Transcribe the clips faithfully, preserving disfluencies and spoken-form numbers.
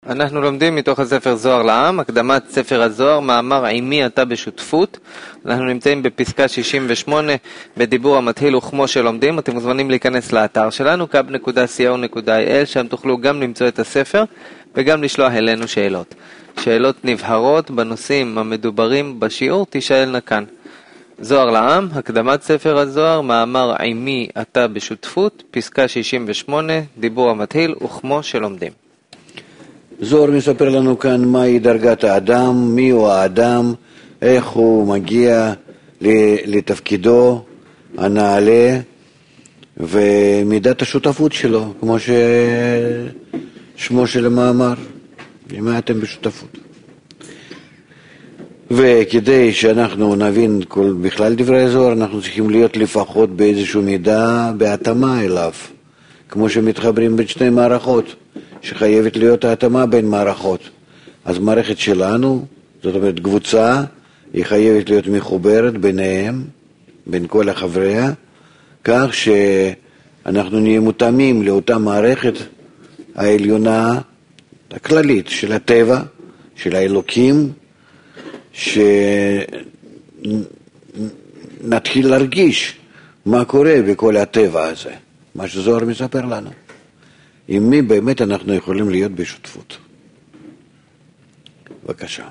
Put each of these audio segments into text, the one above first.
אנחנו לומדים מתוך הספר זוהר לעם, הקדמת ספר הזוהר, מאמר עימי אתה בשותפות. אנחנו נמצאים בפסקה שישים ושמונה בדיבור המתחיל וכמו שלומדים. אתם מוזמנים להיכנס לאתר שלנו קאב נקודה סי או נקודה איי אל, שם תוכלו גם למצוא את הספר וגם לשלוח אלינו שאלות. שאלות נבהרות בנושאים המדוברים בשיעור תשאלנה כאן. זוהר לעם, הקדמת ספר הזוהר, מאמר עימי אתה בשותפות, פסקה שישים ושמונה, דיבור המתחיל וכמו שלומדים. זוהר מספר לנו כאן מהי דרגת האדם, מי הוא האדם, איך הוא מגיע לתפקידו הנעלה ומידת השותפות שלו, כמו ששמו של המאמר, למה אתם בשותפות. וכדי שאנחנו נבין כל בכלל דברי הזוהר, אנחנו צריכים להיות לפחות באיזושהי מידה בהתאמה אליו, כמו שמתחברים בין שני מערכות, שחייבת להיות ההתאמה בין מערכות. אז מערכת שלנו, זאת אומרת קבוצה, היא חייבת להיות מחוברת ביניהם, בין כל החבריה, כך שאנחנו נהיה מותאמים לאותה מערכת העליונה הכללית של הטבע, של האלוקים, שנתחיל להרגיש מה קורה בכל הטבע הזה, מה שזוהר מספר לנו. עם מי באמת אנחנו יכולים להיות בשותפות. בבקשה.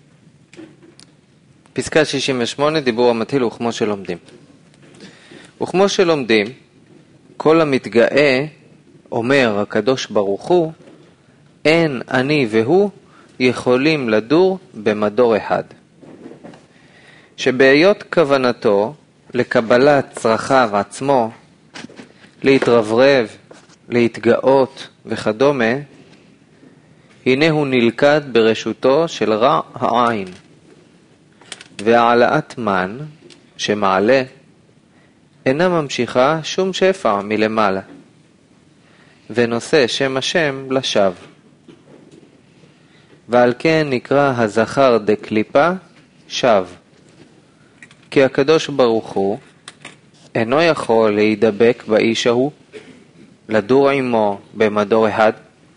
פסקה שישים ושמונה, דיבור המתחיל וכמו שלומדים. וכמו שלומדים, כל המתגאה, אומר הקדוש ברוך הוא, אין אני והוא יכולים לדור במדור אחד. שבהיות כוונתו לקבלת צרכיו עצמו, להתרברב, להתגאות וכדומה, הנה הוא נלכד ברשותו של רע העין, והעלאת מן שמעלה אינה ממשיכה שום שפע מלמעלה, ונושא שם השם לשווא. ועל כן נקרא הזכר דקליפה שווא, כי הקדוש ברוך הוא אינו יכול להידבק באיש ההוא, לדור עמו במדור אחד.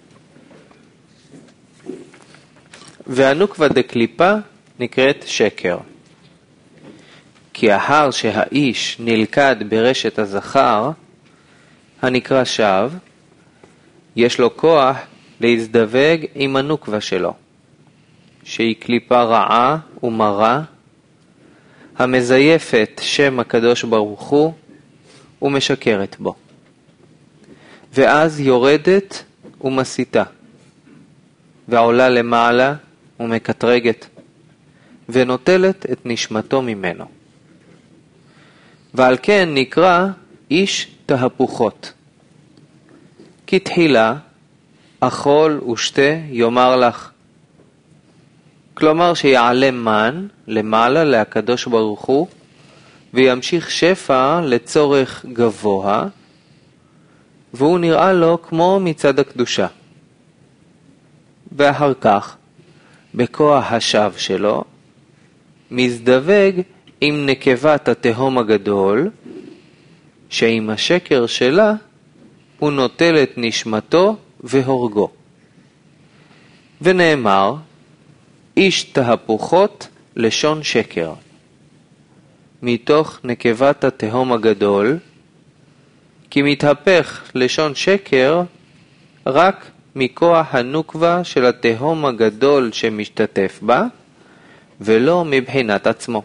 והנוקבה דקליפה נקראת שקר, כי ההר שהאיש נלכד ברשת הזכר, הנקרא שווא, יש לו כוח להזדווג עם הנוקבה שלו, שהיא קליפה רעה ומרה, המזייפת שם הקדוש ברוך הוא ומשקרת בו. ואז יורדת ומסיתה, ועולה למעלה ומקטרגת, ונוטלת את נשמתו ממנו. ועל כן נקרא איש תהפוכות. כי תחילה אכול ושתה יאמר לך, כלומר שיעלה מן למעלה להקדוש ברוך הוא, וימשיך שפע לצורך גבוה, והוא נראה לו כמו מצד הקדושה. ואחר כך, בכוח השווא שלו, מזדווג עם נקבת התהום הגדול, שעם השקר שלה הוא נוטל את נשמתו והורגו. ונאמר, איש תהפוכות לשון שקר. מתוך נקבת התהום הגדול, כי מתהפך לשון שקר רק מכוח הנוקבה של התהום הגדול שמשתתף בה, ולא מבחינת עצמו.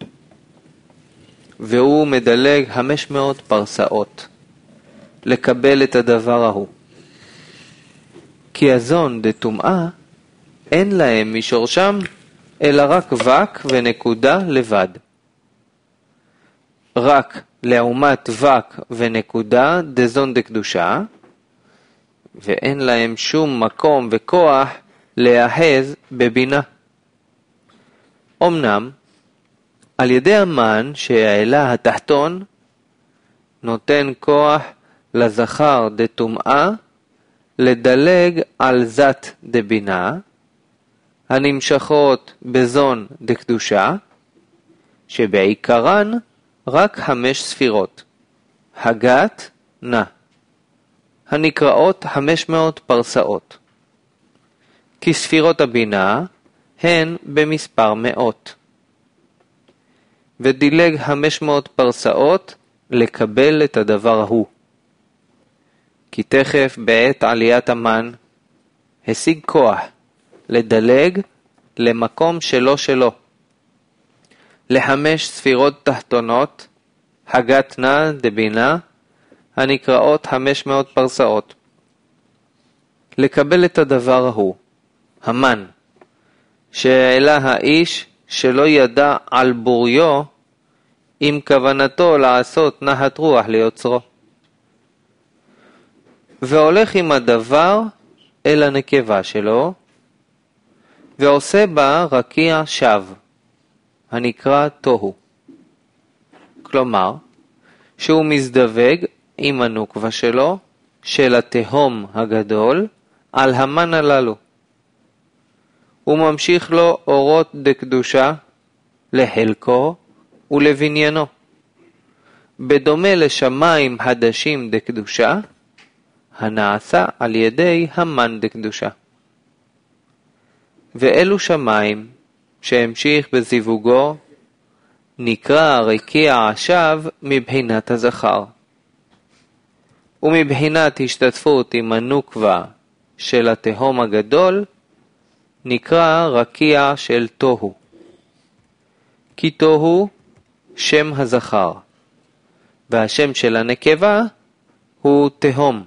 והוא מדלג חמש מאות פרסאות לקבל את הדבר ההוא. כי הזון דתומאה אין להם משורשם אלא רק וק ונקודה לבד. רק לעומת וק ונקודה דזון דקדושה, ואין להם שום מקום וכוח להאחז בבינה. אמנם, על ידי המן שהעלה התחתון, נותן כוח לזכר דתומאה לדלג על זת דבינה, הנמשכות בזון דקדושה, שבעיקרן רק חמש ספירות, הגת נע, הנקראות חמש מאות פרסאות. כי ספירות הבינה הן במספר מאות. ודילג חמש מאות פרסאות לקבל את הדבר ההוא. כי תכף בעת עליית המן השיג כוח לדלג למקום שלו שלו. לחמש ספירות תחתונות, הגתנה דבינה, הנקראות חמש מאות פרסאות. לקבל את הדבר ההוא, המן, שהעלה האיש שלא ידע על בוריו, עם כוונתו לעשות נחת רוח ליוצרו. והולך עם הדבר אל הנקבה שלו, ועושה בה רקיע שווא, הנקרא תוהו. כלומר, שהוא מזדווג עם הנוקבה שלו, של התהום הגדול, על המן הללו. הוא ממשיך לו אורות דקדושה, לחלקו ולבניינו. בדומה לשמיים חדשים דקדושה, הנעשה על ידי המן דקדושה. ואלו שמיים שהמשיך בזיווגו, נקרא רקיע השווא מבחינת הזכר. ומבחינת השתתפות עם הנוקבה של התהום הגדול, נקרא רקיע של תוהו. כי תוהו שם הזכר, והשם של הנקבה הוא תהום.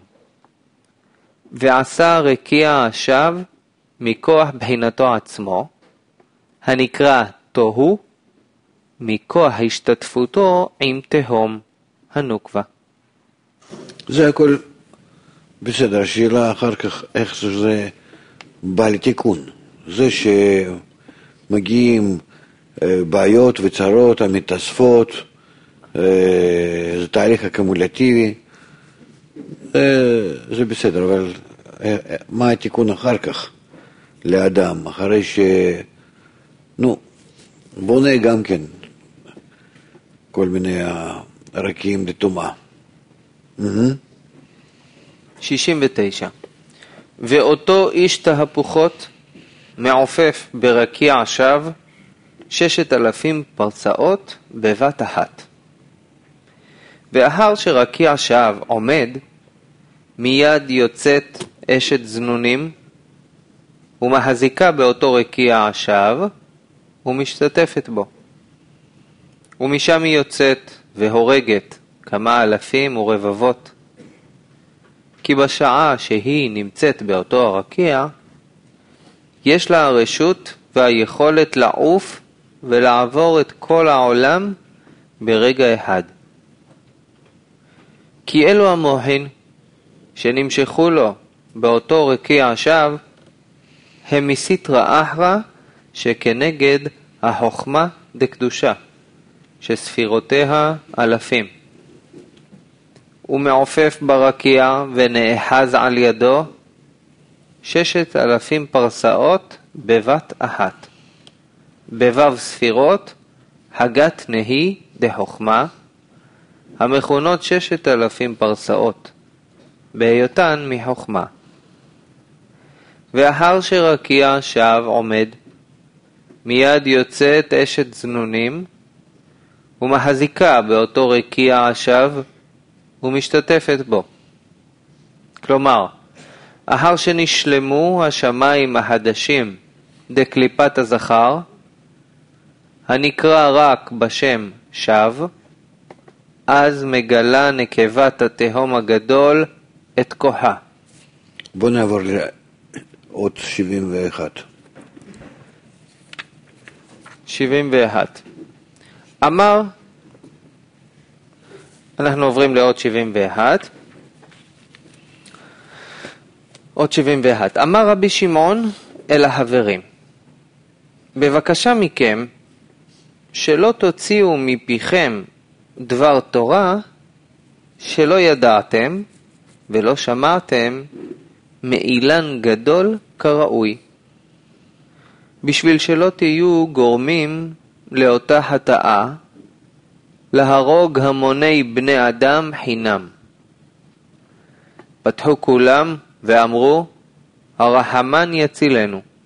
ועשה רקיע השווא מכוח בחינתו עצמו, הנקרא תוהו, מכוח השתתפותו עם תהום הנוקבה. זה הכל בסדר. השאלה אחר כך איך זה בא לתיקון. זה שמגיעים בעיות וצרות המתאספות, זה תהליך אקומולטיבי, זה בסדר, אבל מה התיקון אחר כך לאדם, אחרי ש... נו, בונה גם כן כל מיני רקיעים לטומאה. שישים ותשע. ואותו איש תהפוכות מעופף ברקיע שווא ששת אלפים פרסאות בבת אחת. ואחר שרקיע שווא עומד, מיד יוצאת אשת זנונים ומחזיקה באותו רקיע שווא ומשתתפת בו. ומשם היא יוצאת והורגת כמה אלפים ורבבות. כי בשעה שהיא נמצאת באותו הרקיע, יש לה הרשות והיכולת לעוף ולעבור את כל העולם ברגע אחד. כי אלו המוחין שנמשכו לו באותו רקיע שווא, הם מסיטרא אחרא שכנגד החוכמה דקדושה, שספירותיה אלפים. הוא מעופף ברקיע ונאחז על ידו ששת אלפים פרסאות בבת אחת. בבב ספירות הגת נהי דחוכמה, המכונות ששת אלפים פרסאות, בהיותן מחוכמה. ואחר שרקיע שווא עומד, מיד יוצאת אשת זנונים, ומחזיקה באותו רקיע השווא, ומשתתפת בו. כלומר, אחר שנשלמו השמיים החדשים דקליפת הזכר, הנקרא רק בשם שווא, אז מגלה נקבת התהום הגדול את כוחה. בוא נעבור לאות שבעים ואחת. שבעים ואחת. אמר, אנחנו עוברים לאות שבעים ואחת. אות שבעים ואחת. אמר רבי שמעון אל החברים, בבקשה מכם, שלא תוציאו מפיכם דבר תורה שלא ידעתם ולא שמעתם מאילן גדול כראוי, בשביל שלא תהיו גורמים לאותה חטאה, להרוג המוני בני אדם חינם. פתחו כולם ואמרו, הרחמן יצילנו.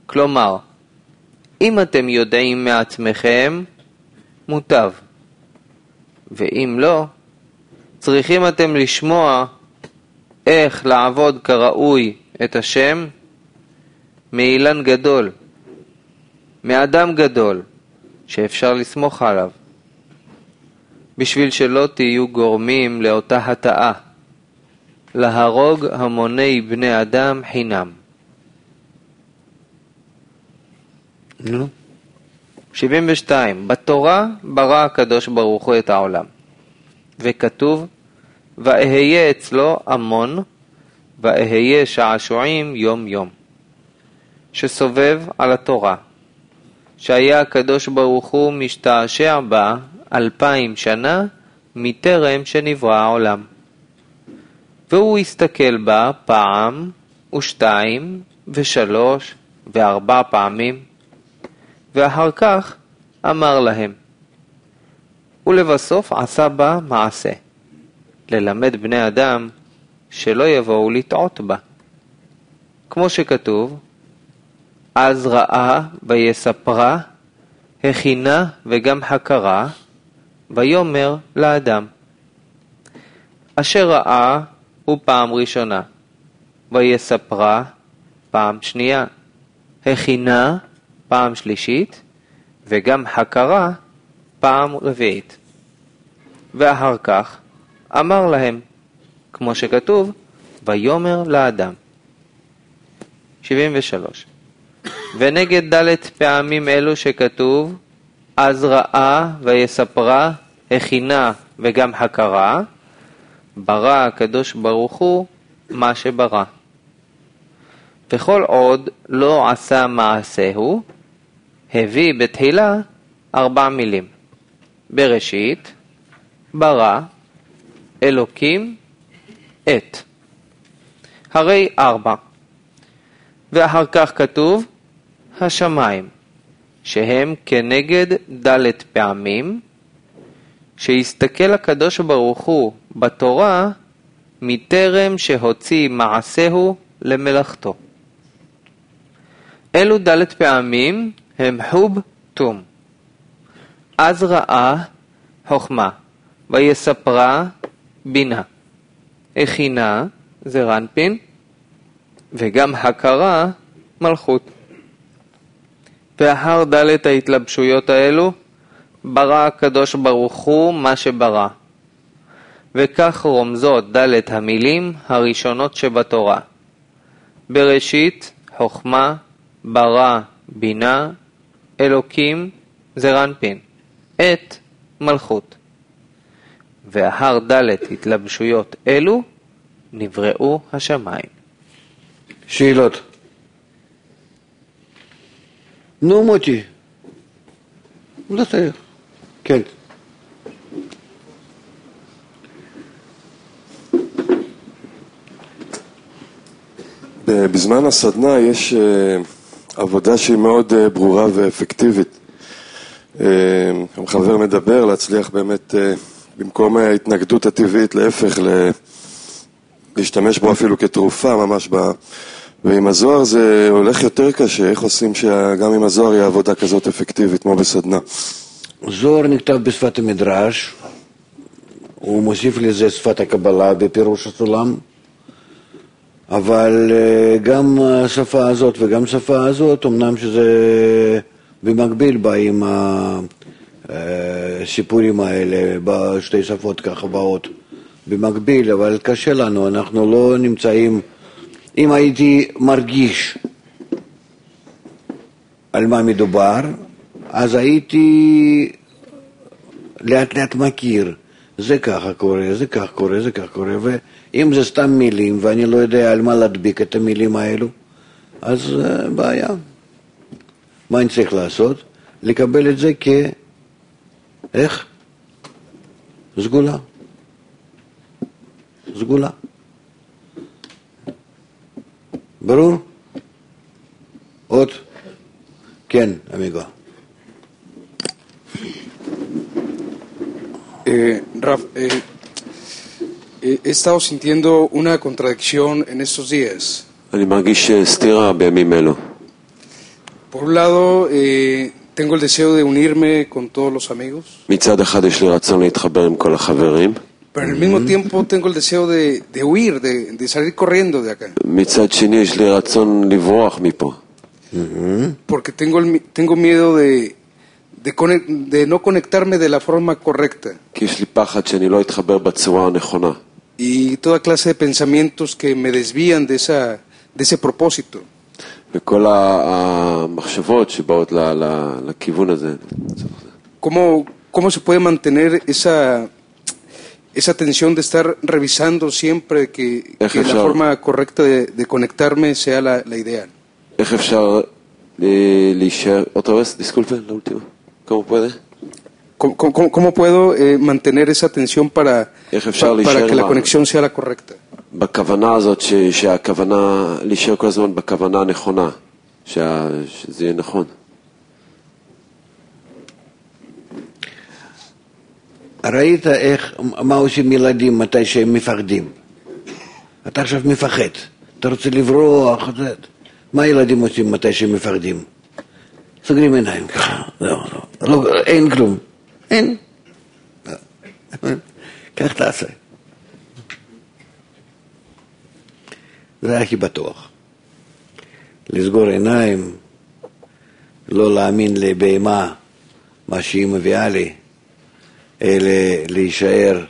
כלומר, אם אתם יודעים מעצמכם, מוטב. ואם לא, צריכים אתם לשמוע איך לעבוד כראוי את השם מאילן גדול, מאדם גדול, שאפשר לסמוך עליו, בשביל שלא תהיו גורמים לאותה הטעה, להרוג המוני בני אדם חינם. נו. שבעים ושתיים. בתורה ברא הקדוש ברוך הוא את העולם, וכתוב, ואהיה אצלו המון, ואהיה שעשועים יום יום, שסובב על התורה, שהיה הקדוש ברוך הוא משתעשע בה אלפיים שנה מטרם שנברא העולם. והוא הסתכל בה פעם ושתיים ושלוש וארבע פעמים, ואחר כך אמר להם, ולבסוף עשה בה מעשה, ללמד בני אדם שלא יבואו לטעות בה. כמו שכתוב, אז ראה ויספרה, הכינה וגם חקרה, ויאמר לאדם. אשר ראה הוא פעם ראשונה, ויספרה פעם שנייה, הכינה פעם שלישית, וגם חקרה פעם רביעית. ואחר כך אמר להם, כמו שכתוב, ויאמר לאדם. שבעים ושלוש. ונגד ד' פעמים אלו שכתוב, אז ראה ויספרה, הכינה וגם חקרה, ברא הקדוש ברוך הוא מה שברא. וכל עוד לא עשה מעשהו, הביא בתחילה ארבע מילים. בראשית, ברא, אלוקים, את. הרי ארבע. ואחר כך כתוב, השמיים, שהם כנגד ד' פעמים, שהסתכל הקדוש ברוך הוא בתורה מטרם שהוציא מעשהו למלאכתו. אלו ד' פעמים הם חוב תום. אז ראה חוכמה, ויספרה בינה, הכינה זה רנפין, וגם הכרה מלכות. ואחר ד' ההתלבשויות האלו, ברא הקדוש ברוך הוא מה שברא. וכך רומזות ד' המילים הראשונות שבתורה. בראשית, חוכמה, ברא, בינה, אלוקים, זה רנפין, את, מלכות. ואחר ד' התלבשויות אלו, נבראו השמיים. שאלות. נו מוטי. לא צריך. כן. בזמן הסדנה יש עבודה שהיא מאוד ברורה ואפקטיבית. המחבר מדבר להצליח באמת במקום ההתנגדות הטבעית להפך להשתמש בו אפילו כתרופה ממש ב... ועם הזוהר זה הולך יותר קשה. איך עושים שגם עם הזוהר יהיה עבודה כזאת אפקטיבית כמו בסדנה? זוהר נכתב בשפת המדרש, הוא מוסיף לזה שפת הקבלה בפירוש הסולם, אבל גם השפה הזאת וגם השפה הזאת, אמנם שזה במקביל באים הסיפורים האלה בשתי שפות ככה באות במקביל, אבל קשה לנו, אנחנו לא נמצאים. אם הייתי מרגיש על מה מדובר, אז הייתי לאט לאט מכיר, זה ככה קורה, זה ככה קורה, זה ככה קורה, ואם זה סתם מילים ואני לא יודע על מה להדביק את המילים האלו, אז בעיה. מה אני צריך לעשות? לקבל את זה כ... איך? סגולה. סגולה. ברור? עוד? כן, אמיגו. Eh, Raf, eh, he estado sintiendo una contradicción en estos días. אני מרגיש סתירה בימים אלו. Por un lado, eh, tengo el deseo de unirme con todos los amigos, מצד אחד יש לי רצון להתחבר עם כל החברים, pero al mismo tiempo tengo el deseo de, de huir, de, de salir corriendo de acá, מצד שני יש לי רצון לברוח מפה, porque tengo, el, tengo miedo de, de, conec- de no conectarme de la forma correcta כי יש לי פחד שאני לא אתחבר בצורה הנכונה. y toda clase de pensamientos que me desvían de, esa, de ese propósito. וכל המחשבות שבאות ל- ל- לכיוון הזה. ¿Cómo, cómo se puede mantener esa, esa tensión de estar revisando siempre que, Eje, que la claro. forma correcta de, de conectarme sea la, la ideal? איך אפשר אה, להישאר, otra vez, disculpe, la última, ¿cómo puede? ¿Cómo, cómo, cómo puedo eh, mantener esa tensión para, איך אפשר pa- para להישאר que la בה- conexión sea la correcta? בכוונה הזאת, ש- שהכוונה, להישאר כל הזמן בכוונה הנכונה, שה- שזה יהיה נכון. ראית איך, מה עושים ילדים מתי שהם מפחדים? אתה עכשיו מפחד, אתה רוצה לברוח, זה- מה ילדים עושים מתי שהם מפחדים? סוגרים עיניים ככה, לא, לא, לא, אין כלום, אין. כך תעשה. זה הכי בטוח. לסגור עיניים, לא להאמין לבהמה, מה שהיא מביאה לי, אלא להישאר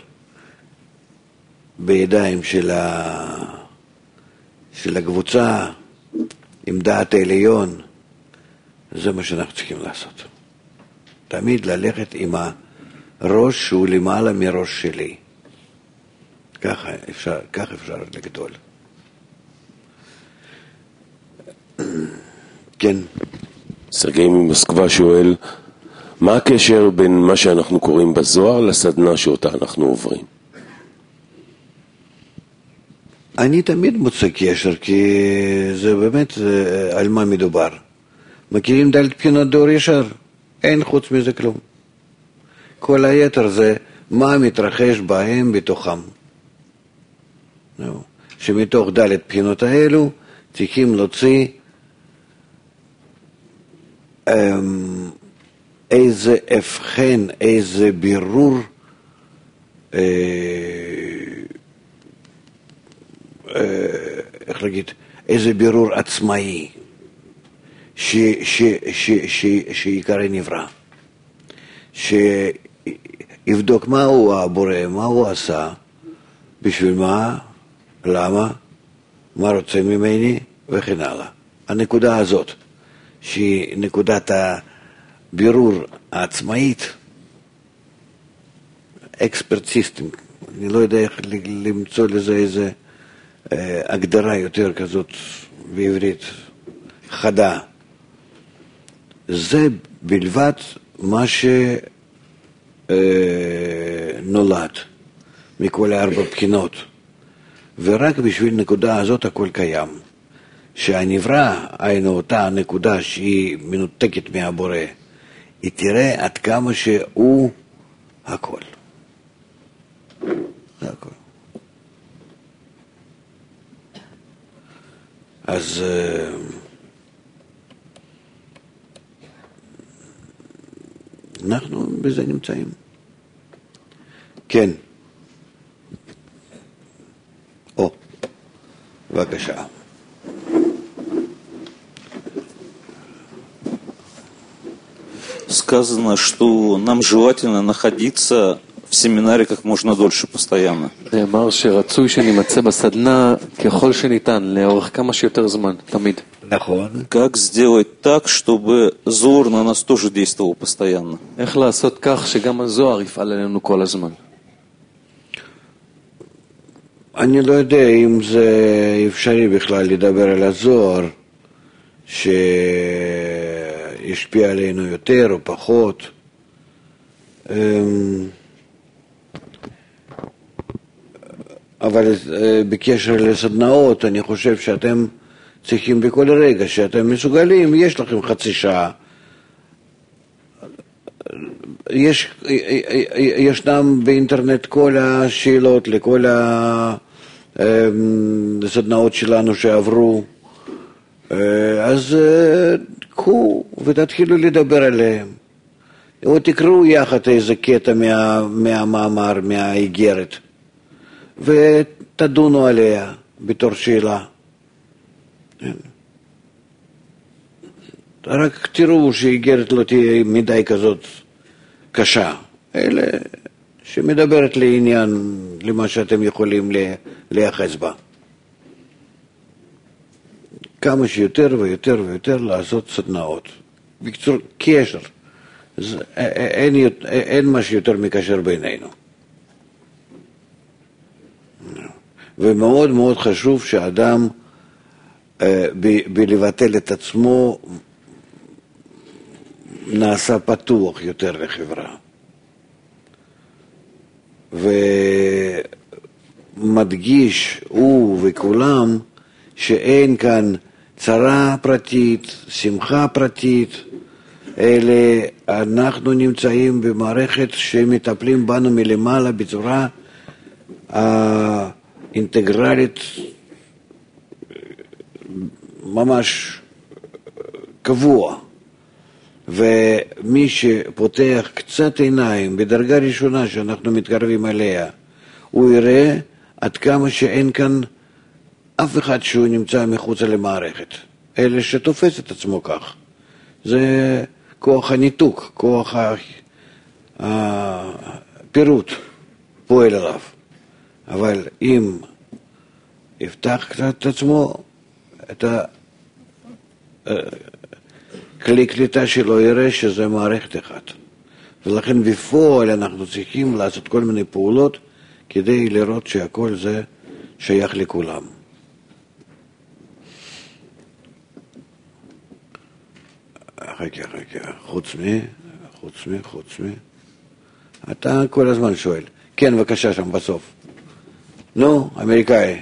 בידיים של, ה... של הקבוצה, עם דעת העליון, זה מה שאנחנו צריכים לעשות. תמיד ללכת עם הראש שהוא למעלה מראש שלי. ככה אפשר, ככה אפשר לגדול. כן. סרגי ממוסקבה שואל, מה הקשר בין מה שאנחנו קוראים בזוהר לסדנה שאותה אנחנו עוברים? אני תמיד מוצא קשר, כי זה באמת זה, על מה מדובר. מכירים דלת בחינות דור ישר? אין חוץ מזה כלום. כל היתר זה מה מתרחש בהם בתוכם. נו, שמתוך דלת בחינות האלו צריכים להוציא אמ, איזה הבחן, איזה בירור אה, איך להגיד, איזה בירור עצמאי ש, ש, ש, ש, שיקרא נברא, שיבדוק מה הוא הבורא, מה הוא עשה, בשביל מה, למה, מה רוצה ממני וכן הלאה. הנקודה הזאת, שהיא נקודת הבירור העצמאית, אקספרציסטים, אני לא יודע איך למצוא לזה איזה הגדרה יותר כזאת בעברית חדה. זה בלבד מה שנולד מכל הארבע בחינות, ורק בשביל נקודה הזאת הכל קיים. שהנברא, היינו אותה נקודה שהיא מנותקת מהבורא, היא תראה עד כמה שהוא הכל. זה הכל. אז אנחנו בזה נמצאים. כן. או, בבקשה. Сказано, что нам желательно находиться в семинаре как можно дольше, постоянно. נאמר שרצוי שנימצא בסדנה ככל שניתן, לאורך כמה שיותר זמן, תמיד. נכון. Как сделать так, чтобы зор на нас тоже действовал постоянно? איך לעשות כך שגם הזוהר יפעל עלינו כל הזמן? אני לא יודע אם זה אפשרי בכלל לדבר על הזוהר שישפיע עלינו יותר או פחות. אבל בקשר לסדנאות אני חושב שאתם צריכים בכל רגע שאתם מסוגלים, יש לכם חצי שעה. יש, ישנם באינטרנט כל השאלות לכל הסדנאות שלנו שעברו, אז קחו ותתחילו לדבר עליהם. או תקראו יחד איזה קטע מה, מהמאמר, מהאיגרת, ותדונו עליה בתור שאלה. רק תראו שהאיגרת לא תהיה מדי כזאת קשה, אלא שמדברת לעניין, למה שאתם יכולים להיחס בה. כמה שיותר ויותר ויותר לעשות סדנאות. בקצור, קשר. אין, אין משהו יותר מקשר בינינו. ומאוד מאוד חשוב שאדם ב, בלבטל את עצמו נעשה פתוח יותר לחברה. ומדגיש הוא וכולם שאין כאן צרה פרטית, שמחה פרטית, אלא אנחנו נמצאים במערכת שמטפלים בנו מלמעלה בצורה אינטגרלית ממש קבוע. ומי שפותח קצת עיניים בדרגה ראשונה שאנחנו מתקרבים אליה, הוא יראה עד כמה שאין כאן אף אחד שהוא נמצא מחוץ למערכת, אלא שתופס את עצמו כך. זה כוח הניתוק, כוח הפירוט פועל עליו. אבל אם יפתח קצת את עצמו, את הכלי קליטה שלו יראה שזה מערכת אחת. ולכן בפועל אנחנו צריכים לעשות כל מיני פעולות כדי לראות שהכל זה שייך לכולם. רגע, רגע, חוץ מי, חוץ מי, חוץ מי. אתה כל הזמן שואל. כן, בבקשה שם בסוף. נו, אמריקאי.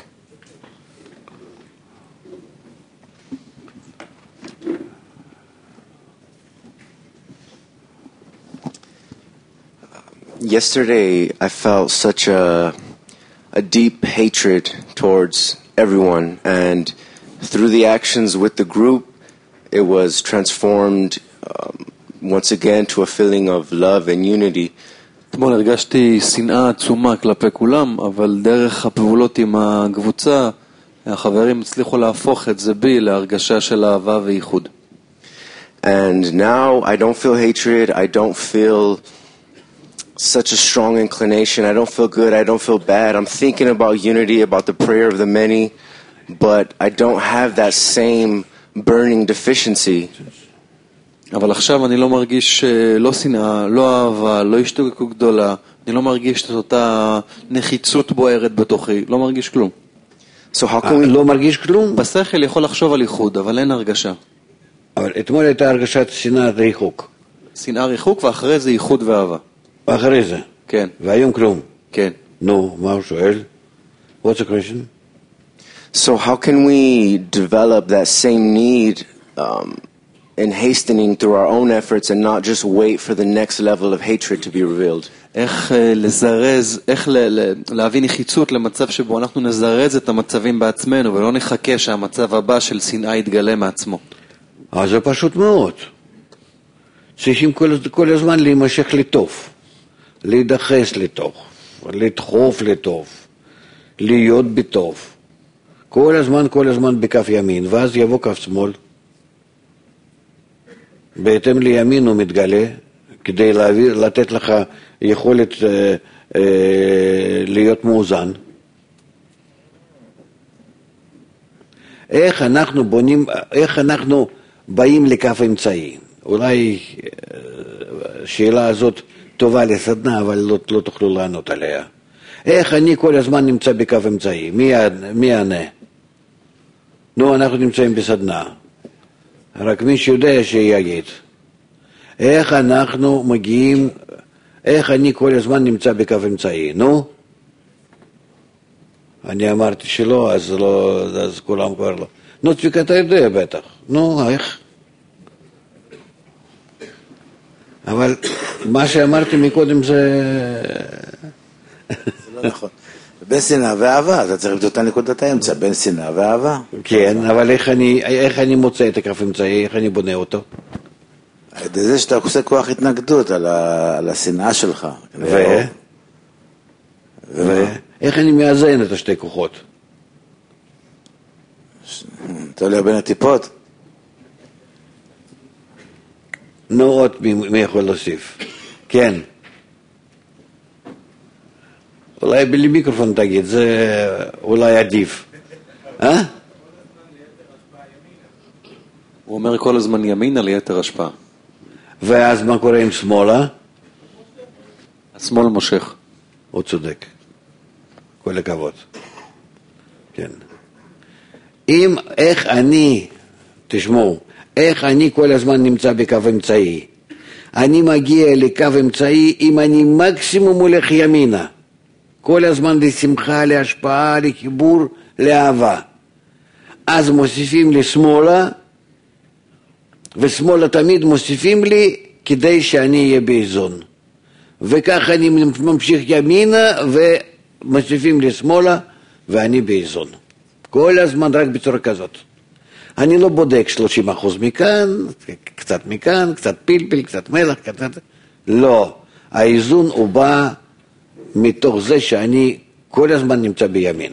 Yesterday, I felt such a, a deep hatred towards everyone, and through the actions with the group, it was transformed um, once again to a feeling of love and unity. אתמול הרגשתי שנאה עצומה כלפי כולם, אבל דרך הפעולות עם הקבוצה, החברים הצליחו להפוך את זה בי להרגשה של אהבה וייחוד. And now I don't feel hatred, I don't feel such a strong inclination, I don't feel good, I don't feel bad. I'm thinking about unity, about the prayer of the many, but I don't have that same burning deficiency. אבל עכשיו אני לא מרגיש לא שנאה, לא אהבה, לא השתוקקות גדולה, אני לא מרגיש את אותה נחיצות בוערת בתוכי, לא מרגיש כלום. So how can we... לא מרגיש כלום? בשכל יכול לחשוב על ייחוד, אבל אין הרגשה. אבל אתמול הייתה הרגשת שנאת ריחוק. שנאה ריחוק ואחרי זה ייחוד ואהבה. ואחרי זה? כן. והיום כלום? כן. נו, מה הוא שואל? What's the question? So how can we develop that same need um, in hastening through our own efforts and not just wait for the next level of hatred to be revealed? איך לזרז, איך להביא נחיצות למצב שבו אנחנו נזרז את המצבים בעצמנו ולא נחכה שהמצב הבא של שנאה יתגלה מעצמו. אז זה פשוט מאוד. צריכים כל, כל הזמן להימשך לטוב, להידחס לטוב, לדחוף לטוב, להיות בטוב. כל הזמן, כל הזמן בכף ימין, ואז יבוא כף שמאל. בהתאם לימין הוא מתגלה, כדי להעביר, לתת לך יכולת אה, אה, להיות מאוזן. איך אנחנו בונים, איך אנחנו באים לכף אמצעי? אולי השאלה הזאת טובה לסדנה, אבל לא, לא תוכלו לענות עליה. איך אני כל הזמן נמצא בכף אמצעי? מי, מי יענה? נו, אנחנו נמצאים בסדנה. רק מי שיודע שיגיד. איך אנחנו מגיעים, איך אני כל הזמן נמצא בכף אמצעי? נו? אני אמרתי שלא, אז, לא, אז כולם כבר לא. נו, צביקה, אתה יודע בטח. נו, איך? אבל מה שאמרתי מקודם זה... זה לא נכון. בין שנאה ואהבה, אתה צריך לבדוק את נקודת האמצע, בין שנאה ואהבה. כן, אבל איך אני, איך אני מוצא את הקו אמצעי, איך אני בונה אותו? זה שאתה עושה כוח התנגדות על, ה, על השנאה שלך. ו? ו? איך אני מאזן את השתי כוחות? תלוי בין הטיפות. נו, עוד מי, מי יכול להוסיף? כן. אולי בלי מיקרופון תגיד, זה אולי עדיף. אה? הוא אומר כל הזמן ימינה ליתר השפעה. ואז מה קורה עם שמאלה? השמאל מושך. הוא צודק. כל הכבוד. כן. אם, איך אני, תשמעו, איך אני כל הזמן נמצא בקו אמצעי? אני מגיע לקו אמצעי אם אני מקסימום הולך ימינה. כל הזמן לשמחה, להשפעה, לחיבור, לאהבה. אז מוסיפים לי שמאלה, ושמאלה תמיד מוסיפים לי כדי שאני אהיה באיזון. וכך אני ממשיך ימינה ומוסיפים לי שמאלה ואני באיזון. כל הזמן רק בצורה כזאת. אני לא בודק שלושים אחוז מכאן, קצת מכאן, קצת פלפל, קצת מלח, קצת... לא. האיזון הוא בא מתוך זה שאני כל הזמן נמצא בימין.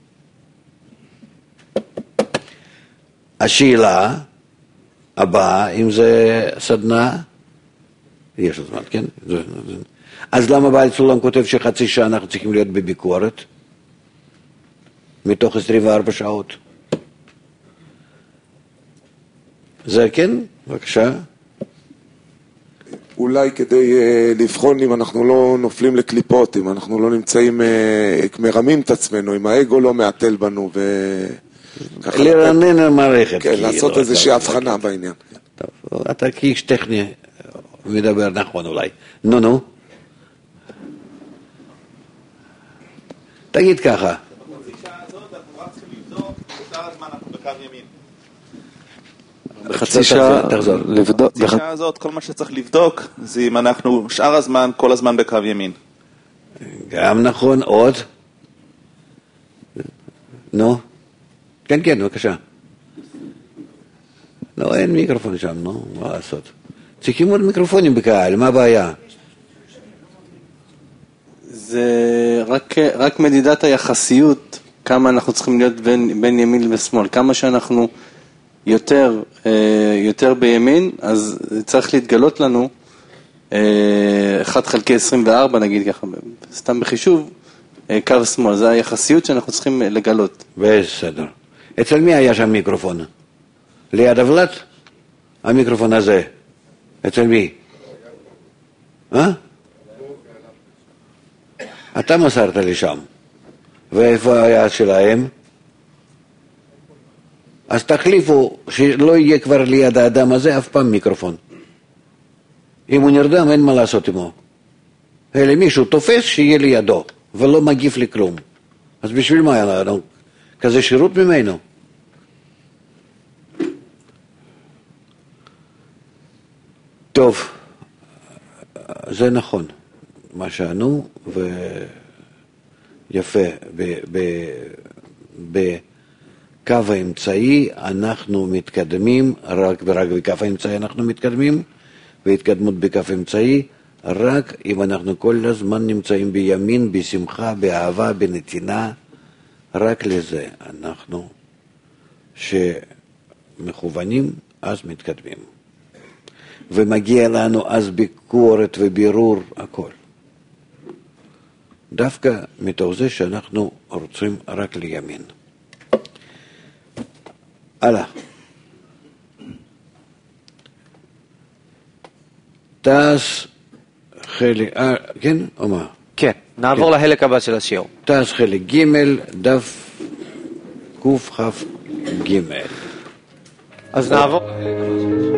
השאלה הבאה, אם זה סדנה, יש עוד זמן, כן? אז למה בעל סולם כותב שחצי שעה אנחנו צריכים להיות בביקורת? מתוך עשרים וארבע שעות. זה כן? בבקשה. אולי כדי uh, לבחון אם אנחנו לא נופלים לקליפות, אם אנחנו לא נמצאים, uh, מרמים את עצמנו, אם האגו לא מעטל בנו ו... לרנן המערכת. כן, לעשות איזושהי הבחנה בעניין. טוב, אתה כאיש טכני מדבר נכון אולי. נו, נו. תגיד ככה. בחצי שעה לבדוק. בחצי שעה הזאת כל מה שצריך לבדוק זה אם אנחנו שאר הזמן, כל הזמן בקו ימין. גם נכון, עוד. נו. כן, כן, בבקשה. לא, אין מיקרופון שם, נו, מה לעשות? צריכים עוד מיקרופונים בקהל, מה הבעיה? זה רק, רק מדידת היחסיות, כמה אנחנו צריכים להיות בין, בין ימין ושמאל, כמה שאנחנו יותר, יותר בימין, אז צריך להתגלות לנו אחד חלקי עשרים וארבע, נגיד ככה, סתם בחישוב, קו שמאל, זה היחסיות שאנחנו צריכים לגלות. בסדר. אצל מי היה שם מיקרופון? ליד אבלט? המיקרופון הזה. אצל מי? אה? אתה מסרת לי שם. ואיפה היה שלהם? אז תחליפו שלא יהיה כבר ליד האדם הזה אף פעם מיקרופון. אם הוא נרדם אין מה לעשות עמו. אלא מישהו תופס שיהיה לידו ולא מגיף לכלום. אז בשביל מה היה לנו? כזה שירות ממנו. טוב, זה נכון, מה שענו, ויפה, בקו האמצעי אנחנו מתקדמים, רק ורק בקו האמצעי אנחנו מתקדמים, והתקדמות בקו האמצעי, רק אם אנחנו כל הזמן נמצאים בימין, בשמחה, באהבה, בנתינה, רק לזה אנחנו שמכוונים, אז מתקדמים. ומגיע לנו אז ביקורת ובירור, הכל. דווקא מתוך זה שאנחנו רוצים רק לימין. הלאה. תעש חלק, אה, כן או מה? כן, נעבור כן. לחלק הבא של השיעור. תעש חלק ג' דף קוף חף ג'. אז נעבור לחלק הבא של השיעור.